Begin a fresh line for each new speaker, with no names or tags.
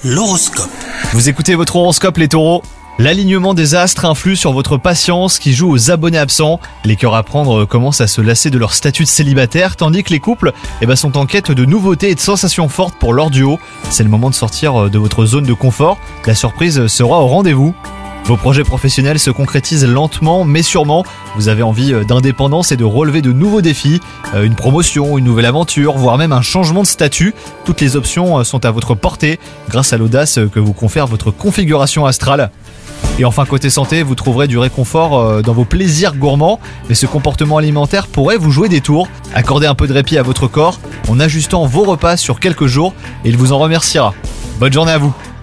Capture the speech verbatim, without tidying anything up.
L'horoscope.
Vous écoutez votre horoscope les taureaux. L'alignement des astres influe sur votre patience qui joue aux abonnés absents. Les cœurs à prendre commencent à se lasser de leur statut de célibataire, tandis que les couples eh ben, sont en quête de nouveautés et de sensations fortes pour leur duo. C'est le moment de sortir de votre zone de confort. La surprise sera au rendez-vous. Vos projets professionnels se concrétisent lentement mais sûrement. Vous avez envie d'indépendance et de relever de nouveaux défis. Une promotion, une nouvelle aventure, voire même un changement de statut. Toutes les options sont à votre portée grâce à l'audace que vous confère votre configuration astrale. Et enfin côté santé, vous trouverez du réconfort dans vos plaisirs gourmands, mais ce comportement alimentaire pourrait vous jouer des tours. Accordez un peu de répit à votre corps en ajustant vos repas sur quelques jours et il vous en remerciera. Bonne journée à vous.